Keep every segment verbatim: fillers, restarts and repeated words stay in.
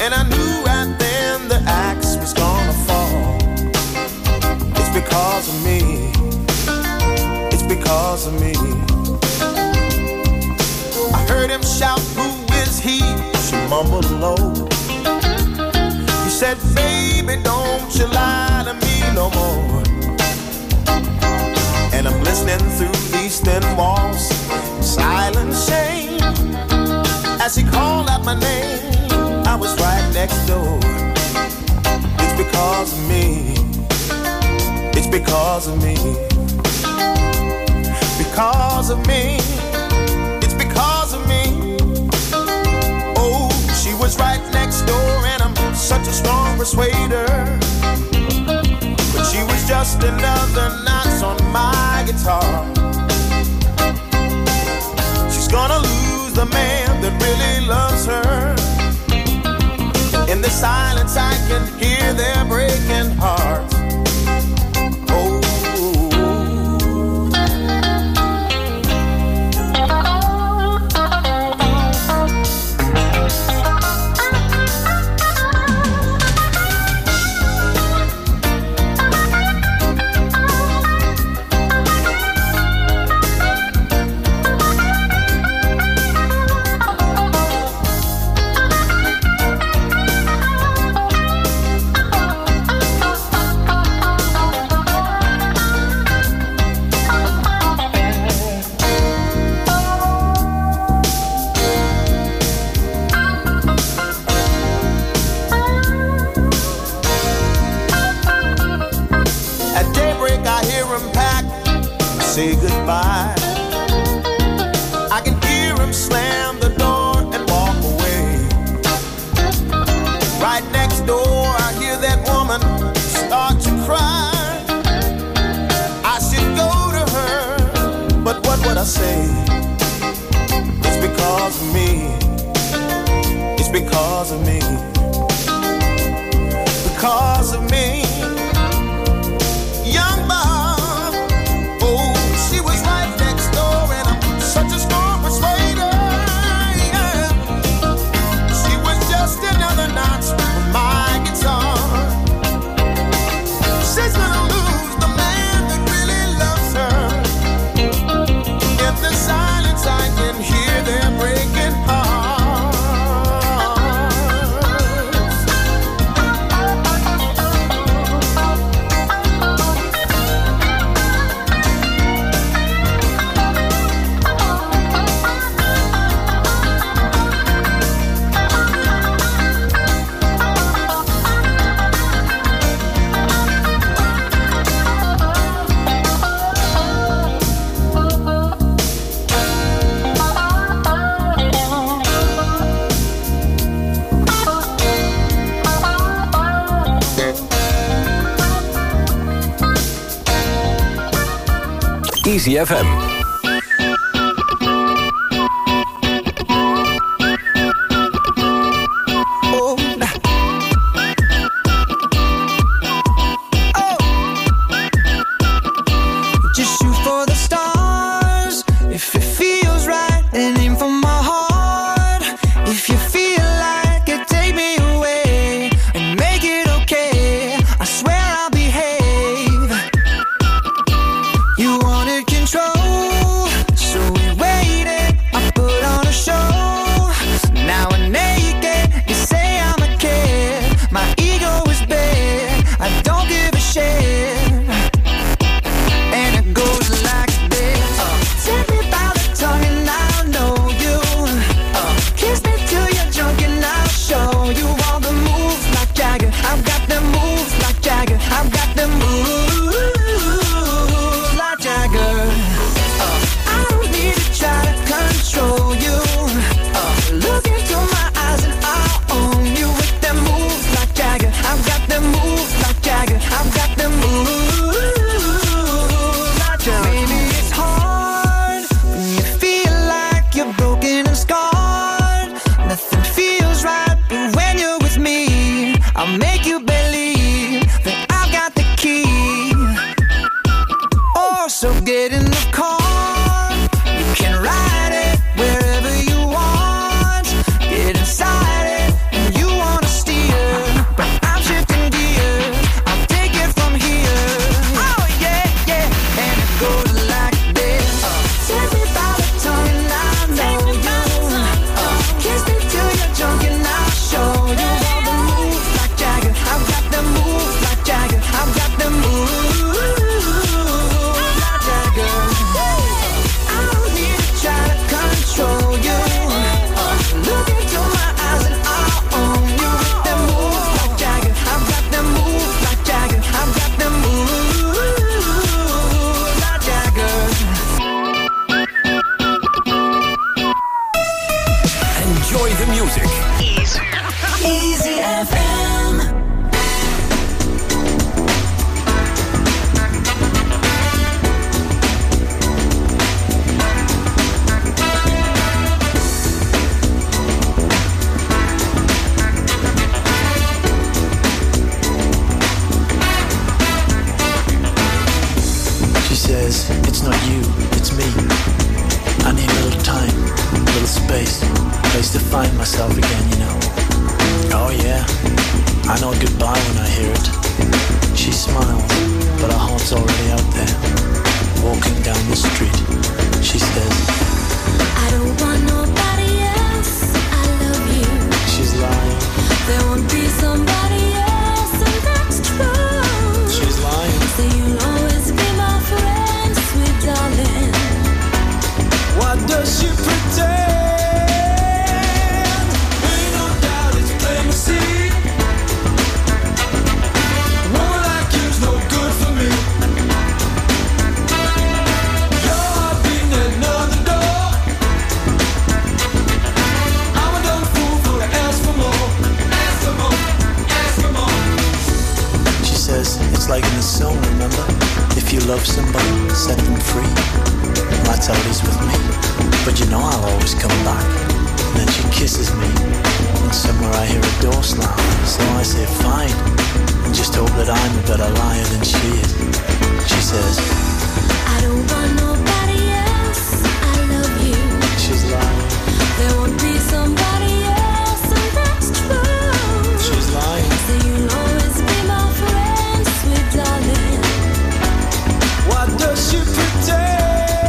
And I knew right then the axe was gonna fall. It's because of me. It's because of me. I heard him shout, who is he? She mumbled low. He said, baby, don't you lie to me no more. And I'm listening through these thin walls, silent shame. As he called out my name, I was right next door. It's because of me. It's because of me. Because of me. It's because of me. Oh, she was right next door, and I'm such a strong persuader. But she was just another notch on my guitar. She's gonna lose the man that really loves her. In the silence I can hear their breaking hearts. Oh. Say goodbye. I can hear him slam the door and walk away. Right next door I hear that woman start to cry. I should go to her, but what would I say? It's because of me. It's because of me. Because of me. Young Bob, oh, she was right next door, and I'm such a strong persuader. Yeah. She was just another notch on my guitar. She's gonna lose the man that really loves her. In the silence I can hear their breaking hearts. Easy F M. You wanted control. the music. Easy. Easy F M. She says, it's not you, it's me. I need a little time, a little space, a place to find myself again, you know. Oh yeah, I know goodbye when I hear it. She smiles, but our heart's already out there. Walking down the street, she says, I don't want nobody else, I love you. She's lying. There won't be somebody else, and that's true. She's lying. So you'll always be my friend, sweet darling. What does she pretend? Ain't no doubt it's plain to see. A woman like you's no good for me. Your heart beating at another door. I'm a dumb fool for to ask for more. Ask for more, ask for more. She says, it's like in the song, remember? If you love somebody, set them free. That's how it is with me. But you know I'll always come back. And then she kisses me, and somewhere I hear a door slam. So I say fine, and just hope that I'm a better liar than she is. She says, I don't want nobody else, I love you. She's lying. There won't be somebody else, and that's true. She's lying. So you'll always be my friend, sweet darling. What does she pretend?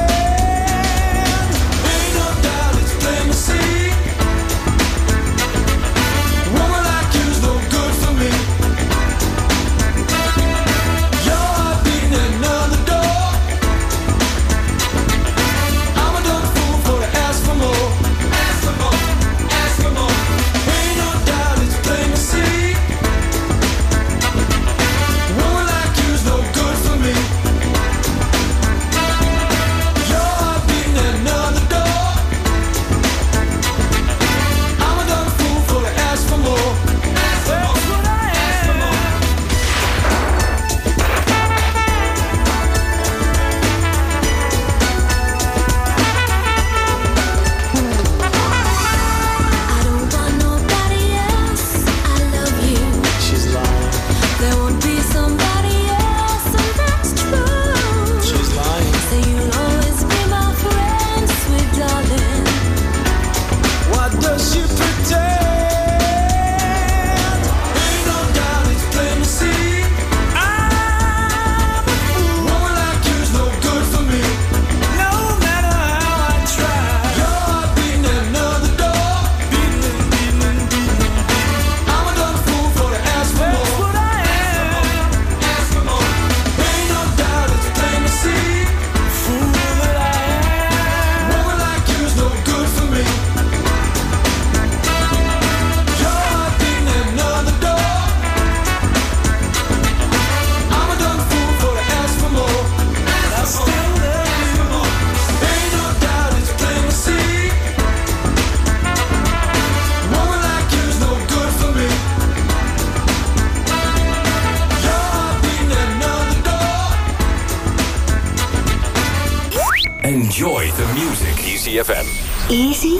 Enjoy the music. Easy F M. Easy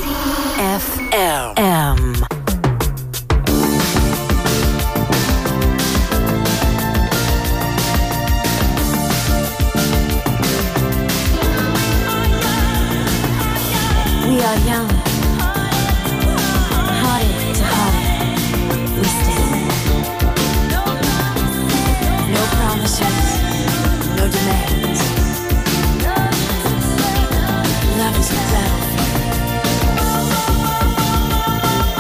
F M. We are young, hearted to heart, we stand. No promises, no demands. Love is a battlefield.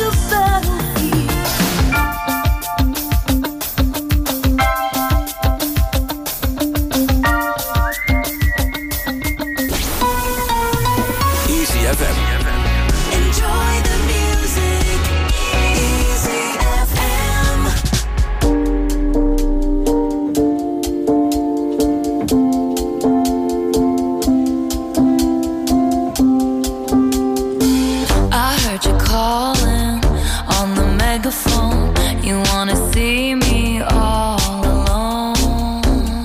a battlefield. Easy F M. Enjoy the music. Easy F M. I heard you calling on the megaphone. You wanna see me all alone.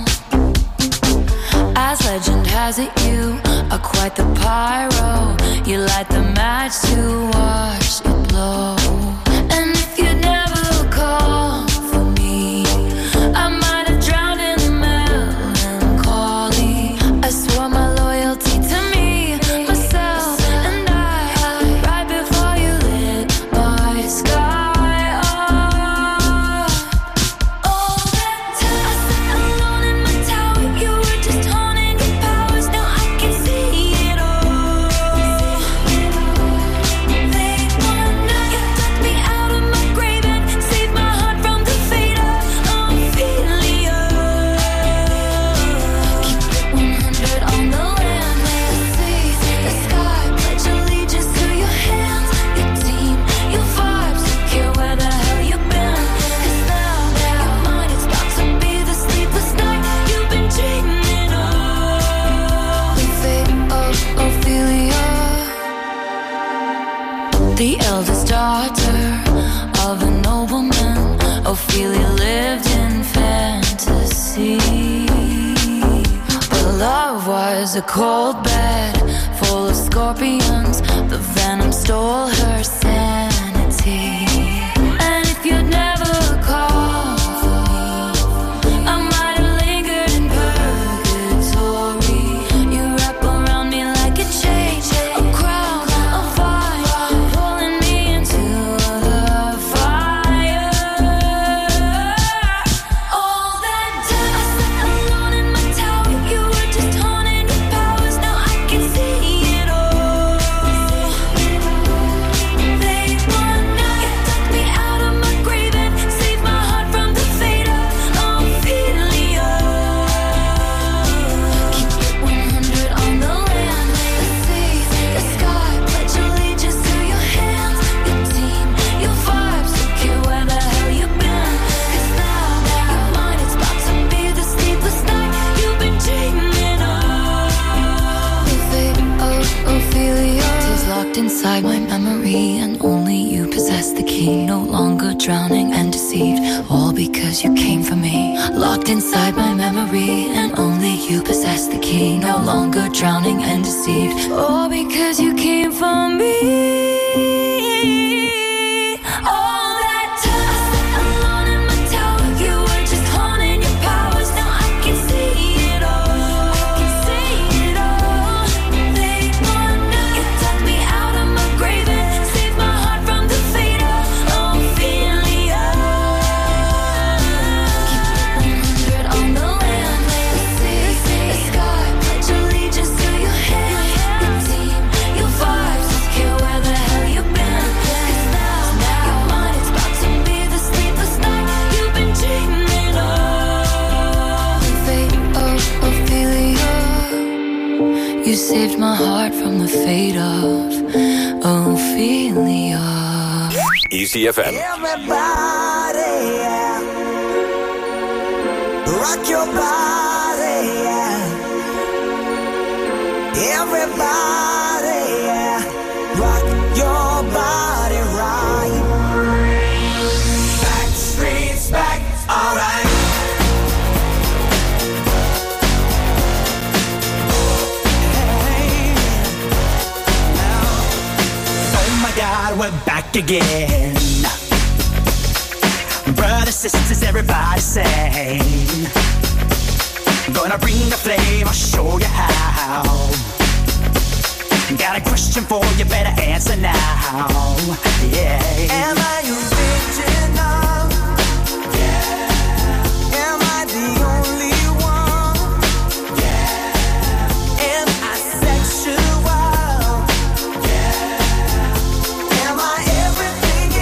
As legend has it, you are quite the pyro. You light the match to watch it blow. And if you'd never called for me, I might have drowned in the melancholy. I swore my loyalty to me, myself, and I. Right before you lit my sky up. All that time I sat alone in my tower, you were just honing your powers. Now I can see it all. They wanna, you took me out of my grave and saved my heart from the fate of Ophelia. Keep it one hundred on the land, may I see the sky, pledge allegiance to your hands, your team, your vibes, don't care where the hell you've been. 'Cause now, your mind is about to be the sleepless night you've been dreaming of. The fate of Ophelia, the eldest daughter of a nobleman. Ophelia lived in fantasy, but love was a cold bed full of scorpions. The venom stole her sanity. And if you'd never called for me, I might have lingered in purgatory. You wrap around me like a chain, a crown, a vine, pulling me into the fire. All that time I sat alone in my tower, you were just honing your powers. Now I can see it all. They wanna, you took me out of my grave and saved my heart from the fate of Ophelia. Keep it one hundred on the land, may I see the sky, pledge allegiance to your hands, your team, your vibes, don't care where the hell you've been. 'Cause now, your mind is about to be the sleepless night you've been dreaming of. The fate of Ophelia is locked inside my memory, and only you possess the key. No longer drowning and deceived, all because you came for me. Locked inside my memory, and only you possess the key. No longer drowning and deceived, all because you came for me. All that time I sat alone in my tower, you were just honing your powers. Now I can see it all. I can see it all. They wanna, you took me out of my grave and saved my heart from the fate of Ophelia. Keep it one hundred on the land, may I see the sky, pledge allegiance to your hands, your team, your vibes, don't care where the hell you've been. 'Cause now, your mind is about to be the sleepless night you've been dreaming of. The fate of Ophelia, you saved my heart from the fate of Ophelia. Easy F M. Everybody, yeah. Rock your body, yeah. Everybody, yeah. Rock your body right. Back streets back, alright. Hey, now. Oh my God, we're back again. Brothers, sisters, everybody sing. Gonna bring the flame, I'll show you how. Got a question for you, better answer now. Yeah. Am I original? Yeah. Am I the only one? Yeah. Am I sexual? Yeah. Am I everything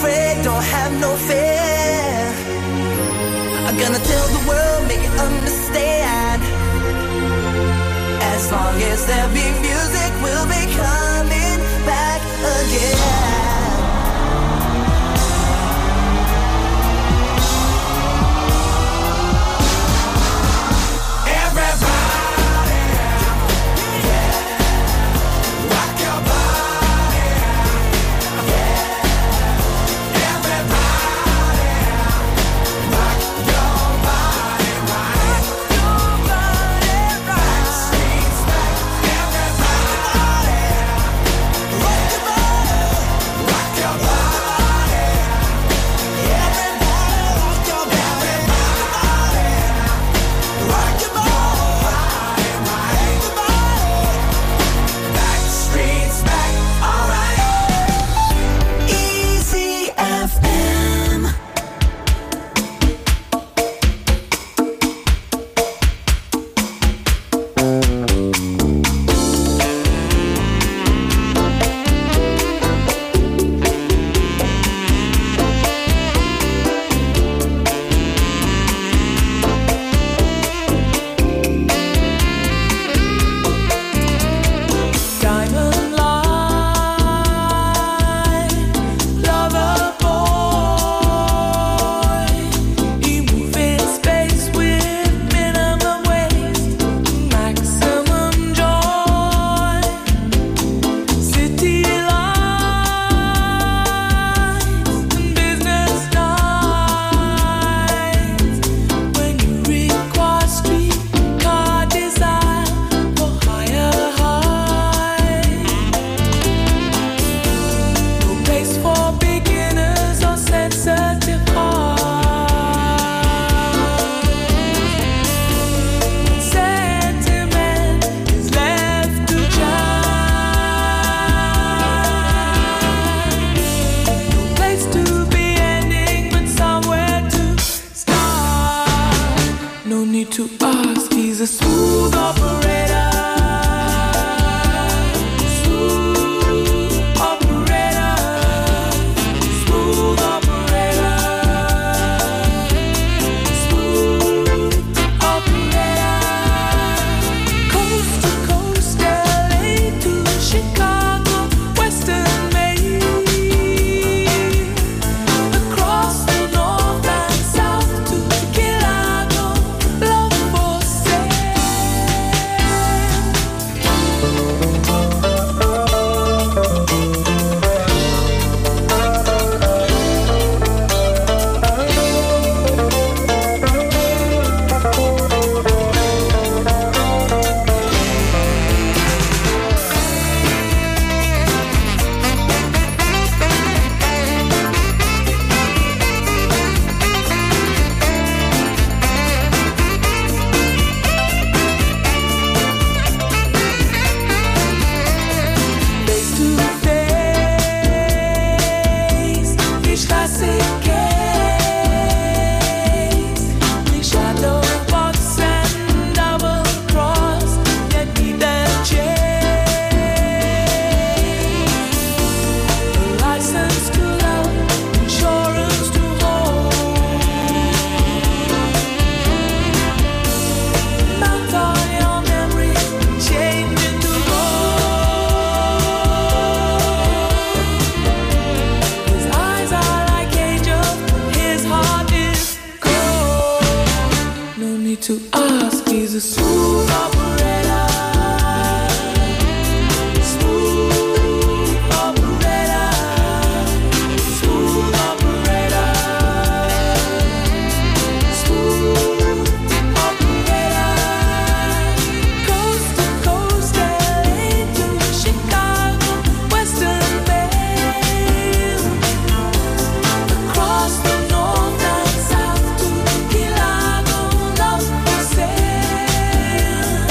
afraid, don't have no fear. I'm gonna tell the world, make it understand. As long as there be music, we'll be coming back again. Say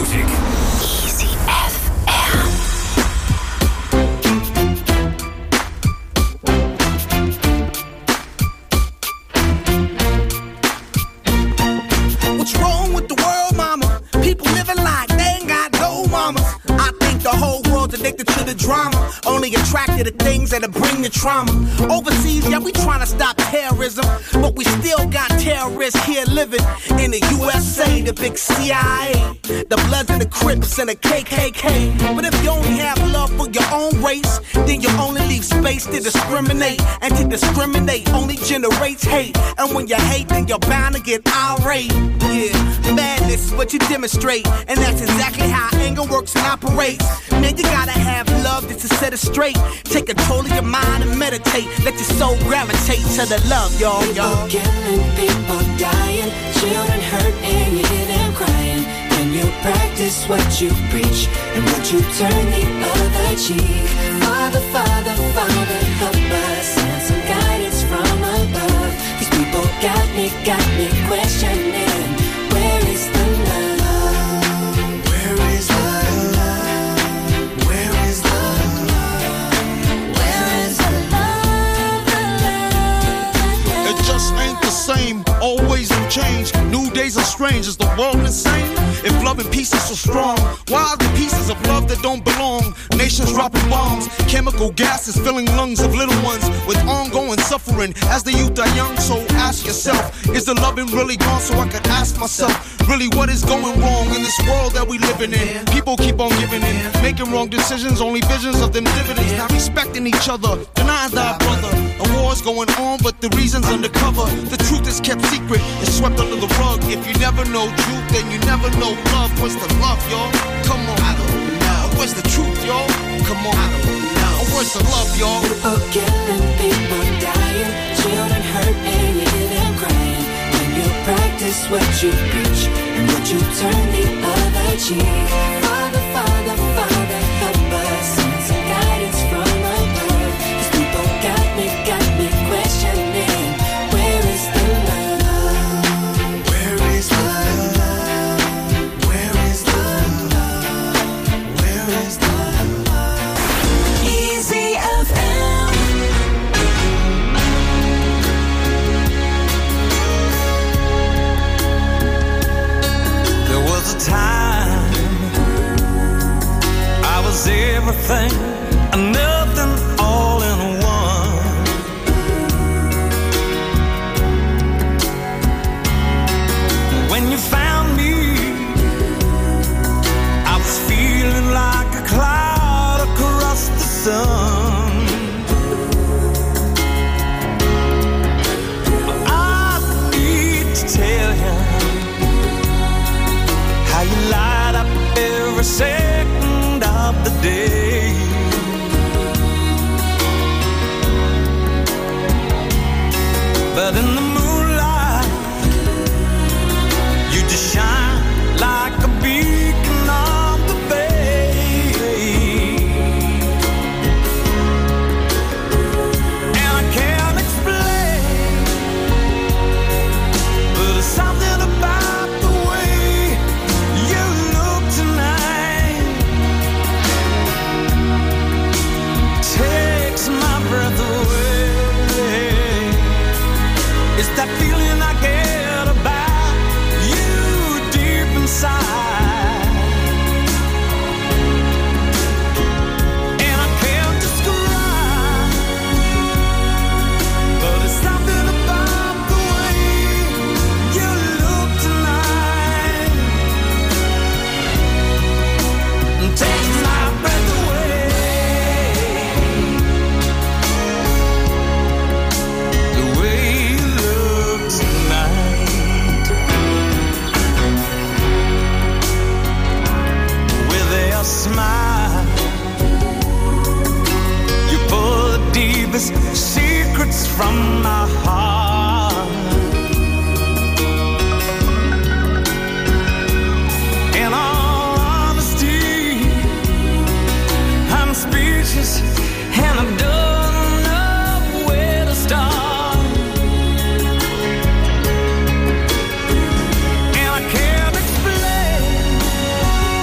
Music. Easy F M. What's wrong with the world, mama? People living like they ain't got no mamas. I think the whole world's addicted to the drama, only attracted to things that'll bring the trauma. Overseas, yeah, we trying to stop terrorism, but we still got terrorists here living in the U S A, the big C I A, the Bloods and the Crips and the K K K. But if you only have love for your own race, then you only leave space to discriminate, and to discriminate only generates hate. And when you hate, then you're bound to get irate. Yeah, madness is what you demonstrate, and that's exactly how anger works and operates. Man, you gotta have love just to set it straight. Take control of your mind and meditate. Let your soul gravitate to the love, y'all, y'all. People killing, people dying, children hurt and you hear them crying. When you practice what you preach, and would you turn the other cheek? Father, Father, Father, help us, send some guidance from above. These people got me, got me questioning, where is the love? Where is the love? Where is the love? Where is the love, the love, the love? It just ain't the same, always new change. New days are strange, is the world insane? If love and peace is so strong, why are the pieces of love that don't belong? Nations dropping bombs, chemical gases filling lungs of little ones with ongoing suffering as the youth are young. So ask yourself, is the loving really gone? So I could ask myself, really what is going wrong in this world that we living in? People keep on giving in, making wrong decisions, only visions of them dividends, not respecting each other, denying thy brother. A war's going on, but the reason's undercover. The truth is kept secret, it's swept under the rug. If you never know truth, then you never know love. What's the love, y'all? Come on. I don't know. What's the truth, y'all? Come on. I don't know. What's the love, y'all? People killing, people dying, children hurt and you hear them crying. When you practice what you preach, and would you turn the other cheek? Father, Father, Father, help us, send some guidance from above. These people got me, got me questioning, where is the love? Where is the love? Where is the love? Where is the love? Easy F M. There was a time I was everything and nothing all in one. When you found me, I was feeling like a cloud across the sun. I need to tell you how you light up every second of the day. But in the moonlight, you just shine like a beacon on the bay. And I can't explain, but there's something about the way you look tonight takes my breath away. It's that feeling I get about you deep inside, and I can't describe, but it's something about the way you look tonight and takes my breath away. The way you look tonight, with a smile, you pull the deepest secrets from my heart. In all honesty, I'm speechless and I don't know where to start. And I can't explain,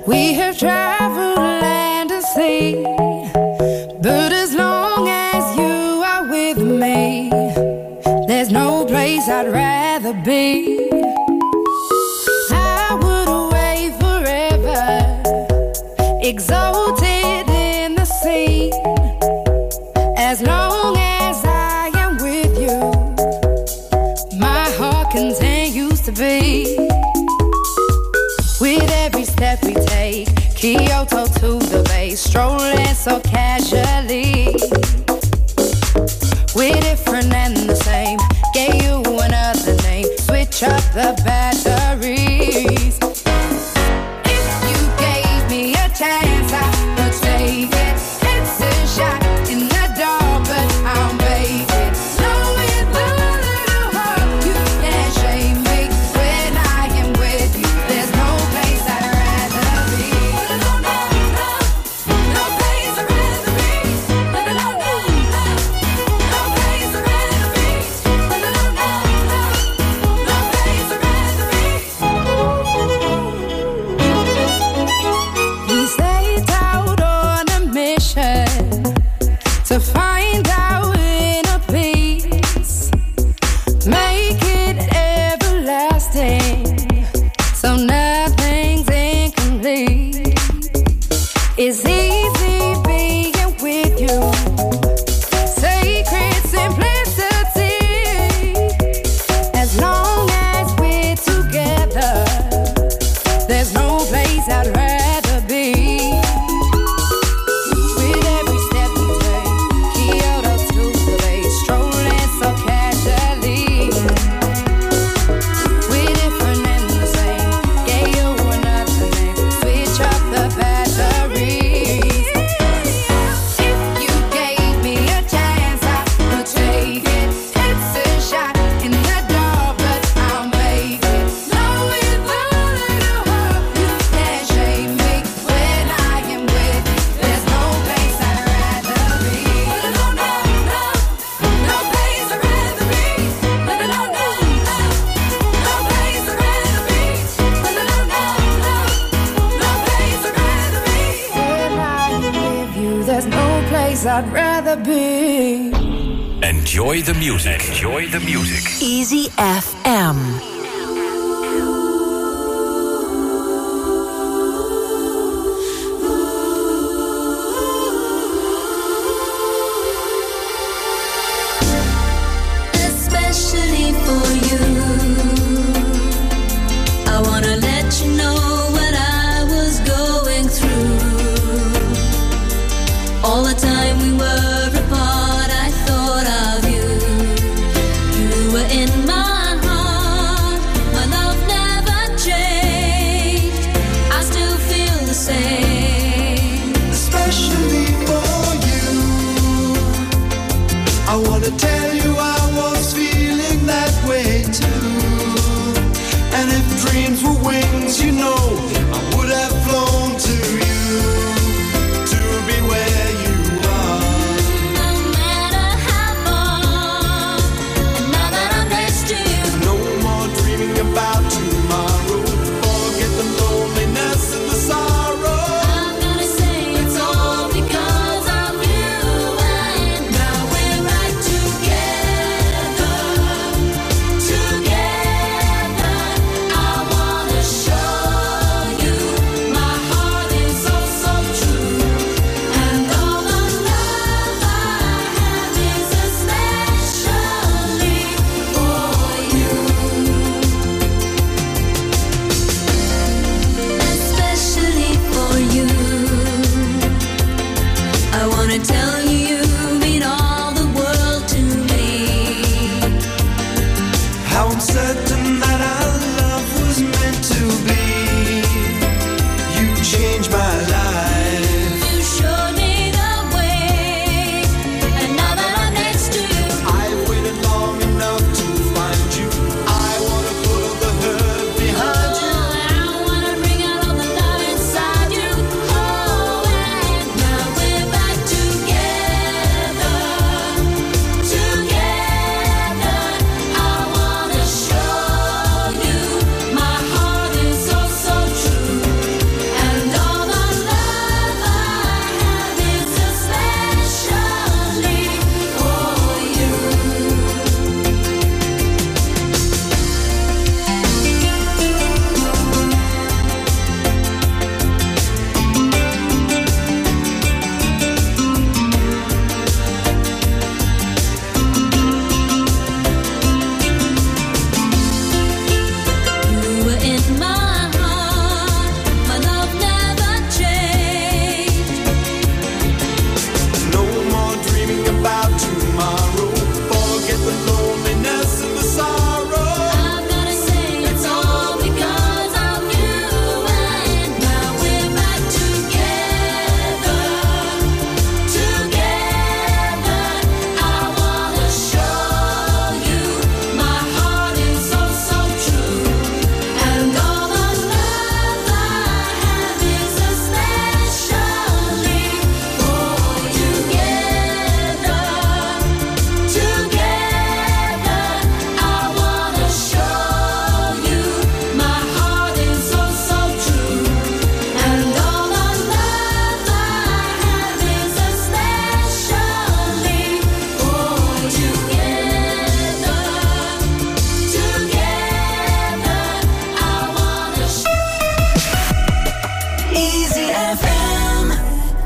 We have traveled land and sea, but as long as you are with me, there's no place I'd rather be. I would away forever, exalted in the sea, as long as I am with you, my heart continues to beat. With every step we take, Kyoto to the bay, strolling so casually. We're different and the same, gave you another name, switch up the batteries. If you gave me a chance, I would take it. It's a shot in the dark, but I'll make it. Knowing the little heart, you can't shame me. When I am with you, there's no place I'd rather be. No, no, no, no place I'd rather be. No, no, no, no, no place I'd rather be. No, no, no, no, no place I'd rather be. We set out on a mission to find our inner peace, make it everlasting, so nothing's incomplete. It's easy being with you, sacred simplicity. As long as we're together, there's no place I'd rather be. With every step we take, Kyoto to the bay, strolling so casually. We're different and the same, gave you another name, switch up the batteries. If you gave me a chance, I would take it. It's a shot in the dark, but I'll make it. Knowing the little heart, you can't shame me. When I am with you, there's no place I'd rather be. No, no, no, no place I'd rather be. No, no, no, no, no place I'd rather be. No, no, no, no, no place I'd rather be. When I am with you, there's no place I'd rather be. Enjoy the music. Enjoy the music. Easy F M. Especially for you, I wanna let you know what I was going through. All the time we were apart, I thought of you. You were in my heart.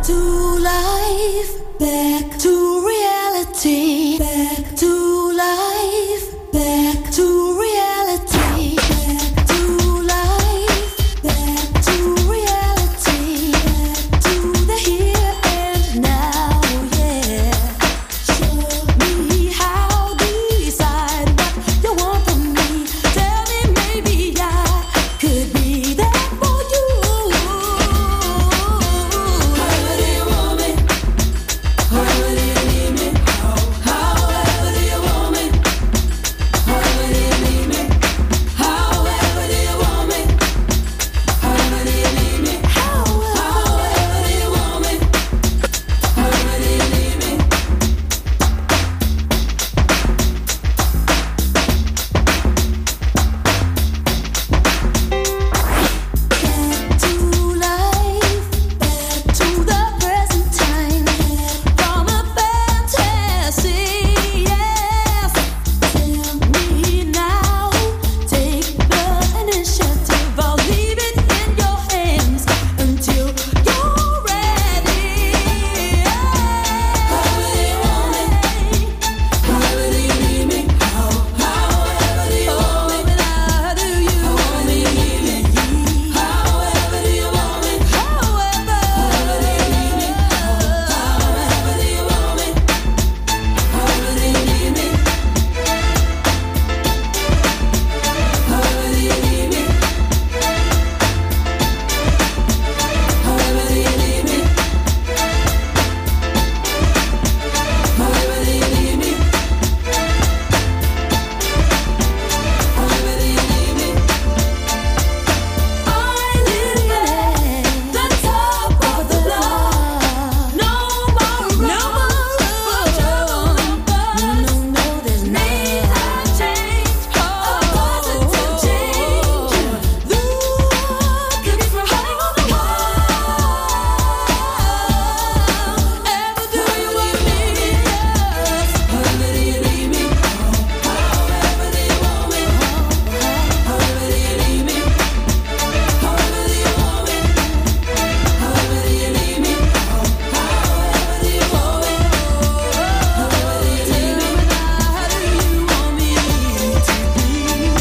to life, back to reality, back to life, back to reality, back to life, back to reality, back to the here and now, yeah. Show me how, decide what you want from me. Tell me maybe I could be there for you. However do you want me? However do you need me? However do you want me? However do you need me? However do you want me? However do you need me? However do you want me? However do you need me? Back to life, back to the present time, from a fantasy, yes. Tell me now, take the initiative. I'll leave it in your hands until you're ready. However do you want me? However do you need me? However do you want me? However do you want me? However do you want me? However do you need me? However do you want me? However do you need me? However do you need me? However do you need me? However do you need me? However do you need me? I live at the top of the block. No more room for trouble. No, no, there's nothing I've changed. A positive change. Look at me from high on the wall. Ever do you want me? However do you need me? However do you want me? However do you need me? However do you want me? However do you need me? However do you want me? However do you need me? How do you want me to be?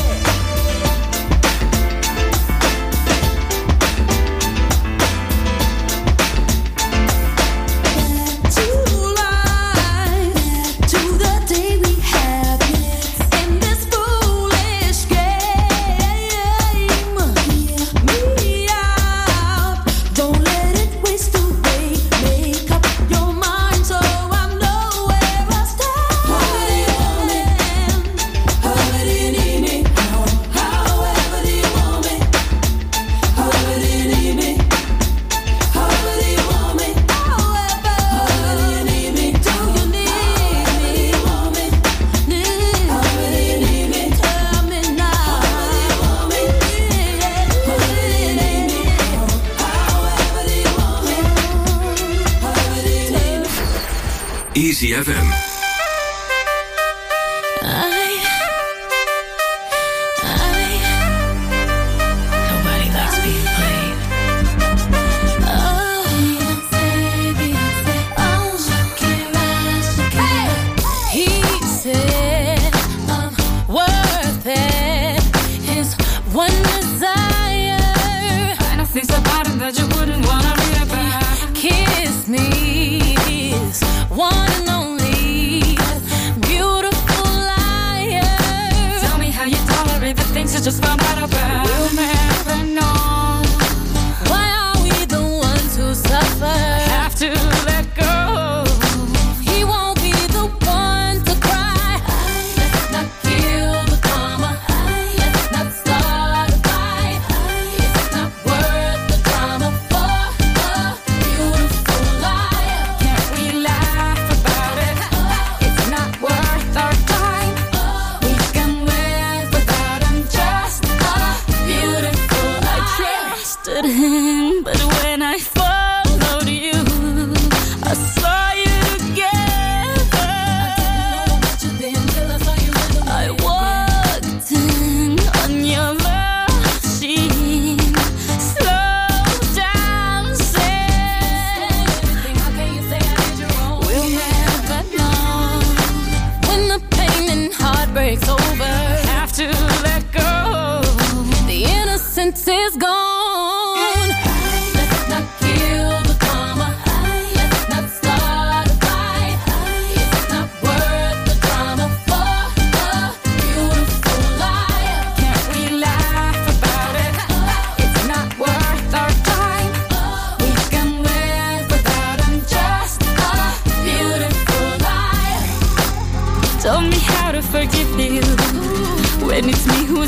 Back to life, to the day we have in this foolish game. Hear me out, don't let it waste away. Make up your mind so I know where I stand. However do you want me? However do you need me? However do you want me? However do you need me? However do you want me? However do you need me? Do you need me? Want me? Need? However do you need me? Tell me now. However do you want me? However do you need me? However do you want me? However do you need me? Easy F M. Nobody likes being played. Oh, Beyonce, oh, Shakira, Shakira. He said I'm worth it. His one desire. I know things about him that you wouldn't wanna read about. Kiss me, his one and only beautiful liar. Tell me how you tolerate the things you just found out about. We'll never know. Why are we the ones who suffer? Have to let go. He won't be the one to cry. Let's not kill the karma. Let's not start a fight. It's not worth the drama for a beautiful liar. Can't we laugh about it? It's not worth our time. We can live without him just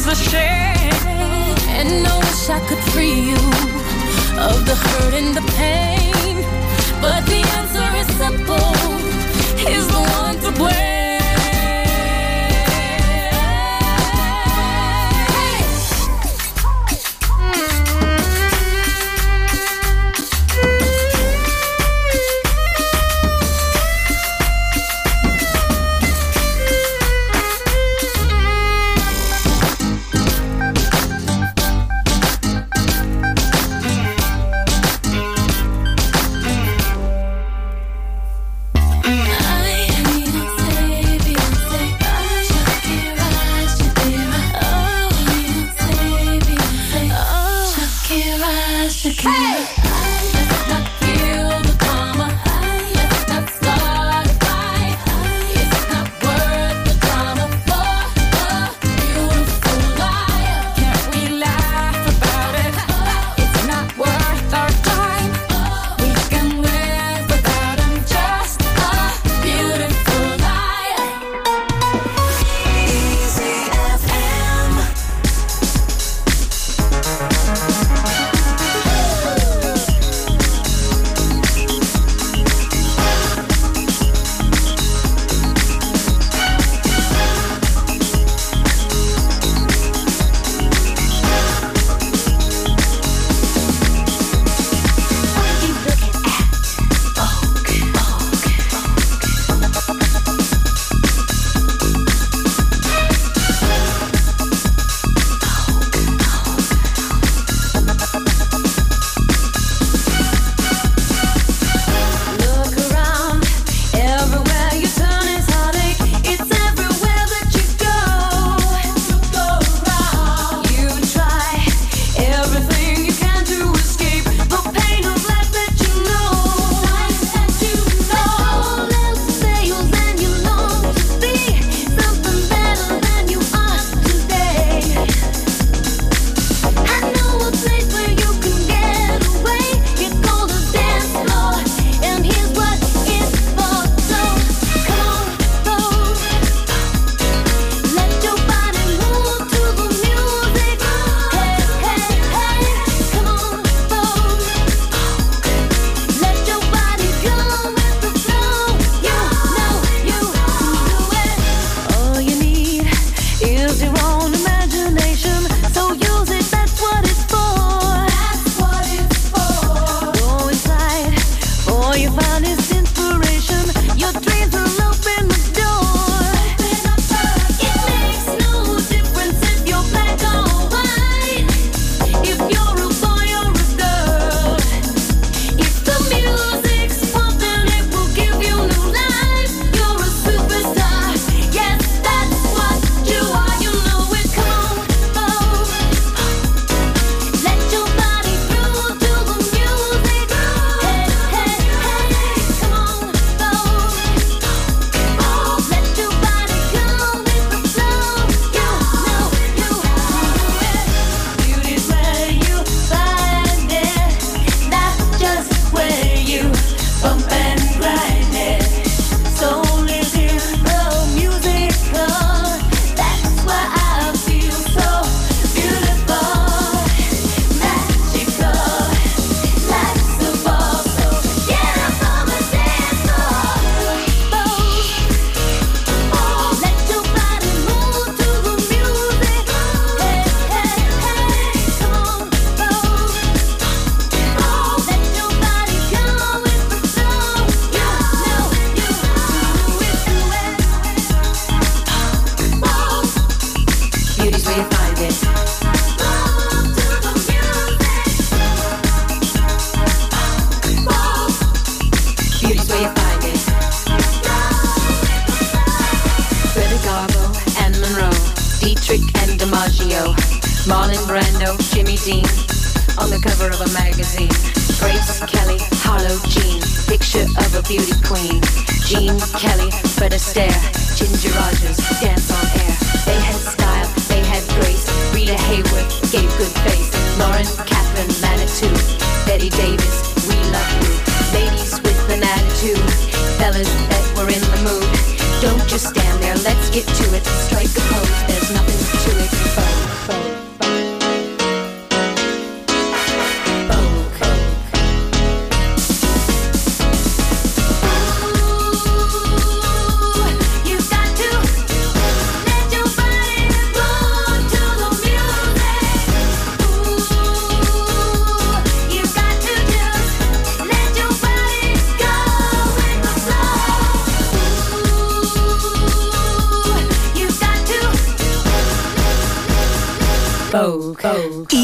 is a shame. And I wish I could free you of the hurt and the pain. But the answer is simple. He's the one to blame. Marlon Brando, Jimmy Dean, on the cover of a magazine. Grace Kelly, Harlow Jean, picture of a beauty queen. Jean Kelly, Fred Astaire, Ginger Rogers, dance on air. They had style, they had grace. Rita Hayworth gave good face. Lauren, Catherine, Manitou, Betty Davis, we love you. Ladies with an attitude, fellas that were in the mood. Don't just stand there, let's get to it. Strike a pose, there's nothing to it but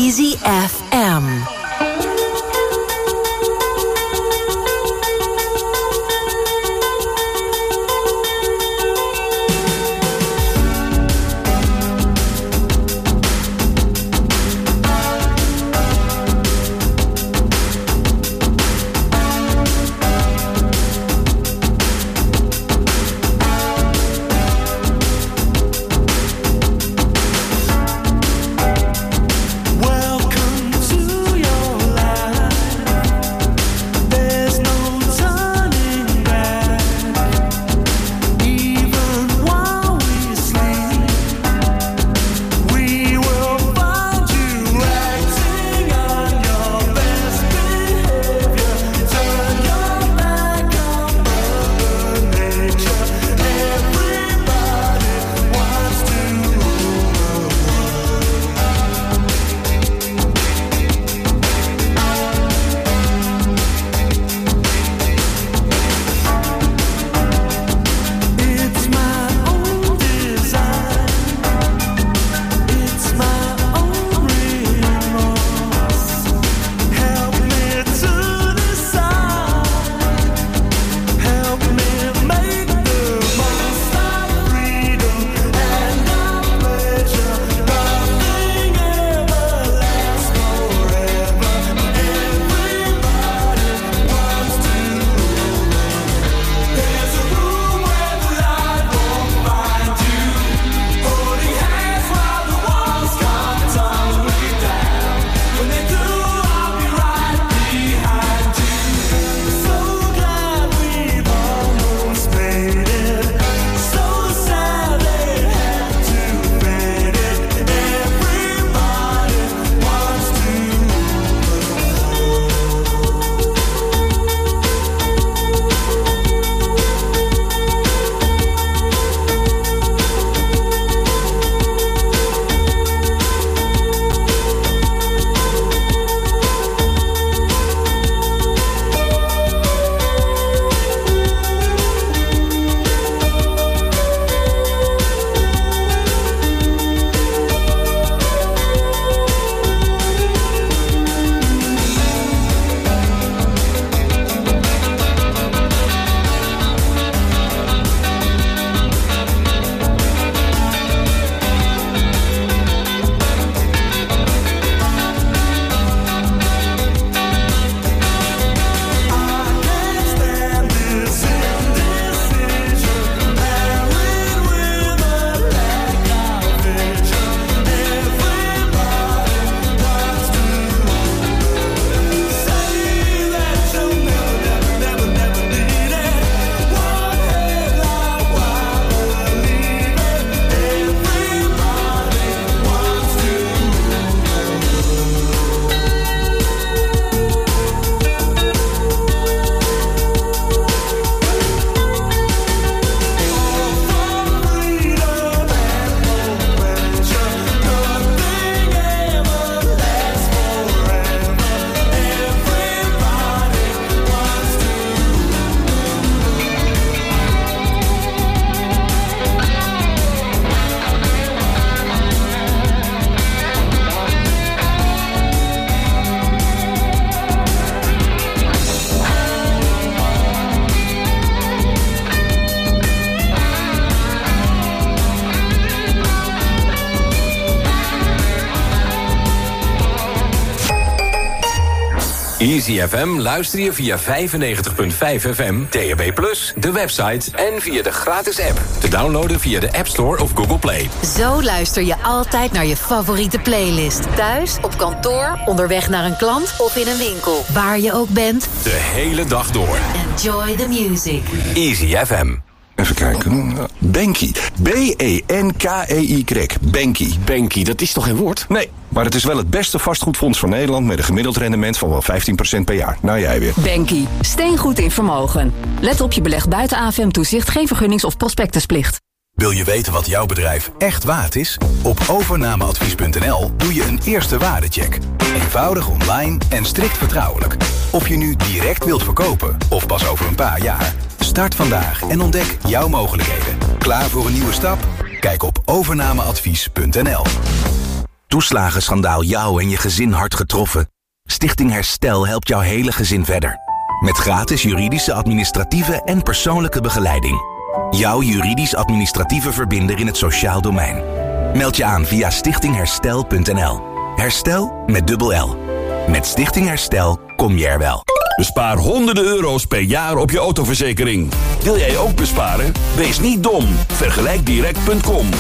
Easy F M. Easy F M luister je via vijfennegentig komma vijf F M, D A B plus, de website en via de gratis app. Te downloaden via de App Store of Google Play. Zo luister je altijd naar je favoriete playlist. Thuis, op kantoor, onderweg naar een klant of in een winkel. Waar je ook bent. De hele dag door. Enjoy the music. Easy F M. Even kijken. Benki. B E N K E Y. Benki. Benki, dat is toch geen woord? Nee, maar het is wel het beste vastgoedfonds van Nederland met een gemiddeld rendement van wel vijftien procent per jaar. Nou, jij weer. Benki. Steengoed in vermogen. Let op, je belegt buiten A F M-toezicht, geen vergunnings- of prospectusplicht. Wil je weten wat jouw bedrijf echt waard is? Op overnameadvies punt n l doe je een eerste waardecheck. Eenvoudig online en strikt vertrouwelijk. Of je nu direct wilt verkopen of pas over een paar jaar. Start vandaag en ontdek jouw mogelijkheden. Klaar voor een nieuwe stap? Kijk op overnameadvies punt n l. Toeslagenschandaal jou en je gezin hard getroffen? Stichting Herstel helpt jouw hele gezin verder. Met gratis juridische, administratieve en persoonlijke begeleiding. Jouw juridisch-administratieve verbinder in het sociaal domein. Meld je aan via stichting herstel punt n l. Herstel met dubbel L. Met Stichting Herstel kom je er wel. Bespaar honderden euro's per jaar op je autoverzekering. Wil jij ook besparen? Wees niet dom. vergelijk direct punt com.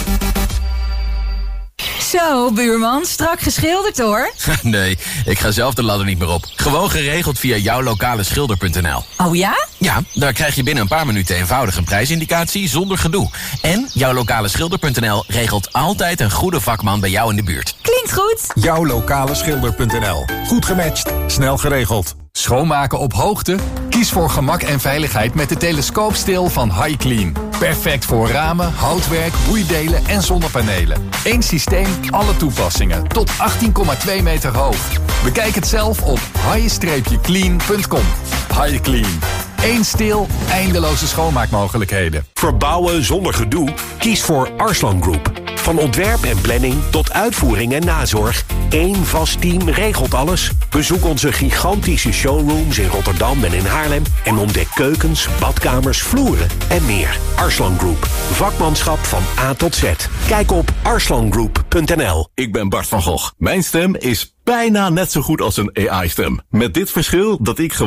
Zo, buurman, strak geschilderd hoor. Nee, ik ga zelf de ladder niet meer op. Gewoon geregeld via jouw lokale schilder punt n l. Oh ja? Ja, daar krijg je binnen een paar minuten eenvoudig een prijsindicatie zonder gedoe. En jouw lokale schilder punt n l regelt altijd een goede vakman bij jou in de buurt. Klinkt goed. jouw lokale schilder punt n l. Goed gematcht, snel geregeld. Schoonmaken op hoogte? Kies voor gemak en veiligheid met de telescoopsteel van HiClean. Perfect voor ramen, houtwerk, boeidelen en zonnepanelen. Eén systeem, alle toepassingen. Tot achttien komma twee meter hoog. Bekijk het zelf op hi clean punt com. HiClean. Eén steel, eindeloze schoonmaakmogelijkheden. Verbouwen zonder gedoe? Kies voor Arslan Group. Van ontwerp en planning tot uitvoering en nazorg. Eén vast team regelt alles. Bezoek onze gigantische showrooms in Rotterdam en in Haarlem. En ontdek keukens, badkamers, vloeren en meer. Arslan Group. Vakmanschap van A tot Z. Kijk op arslan group punt n l. Ik ben Bart van Gogh. Mijn stem is bijna net zo goed als een A I-stem. Met dit verschil dat ik gewoon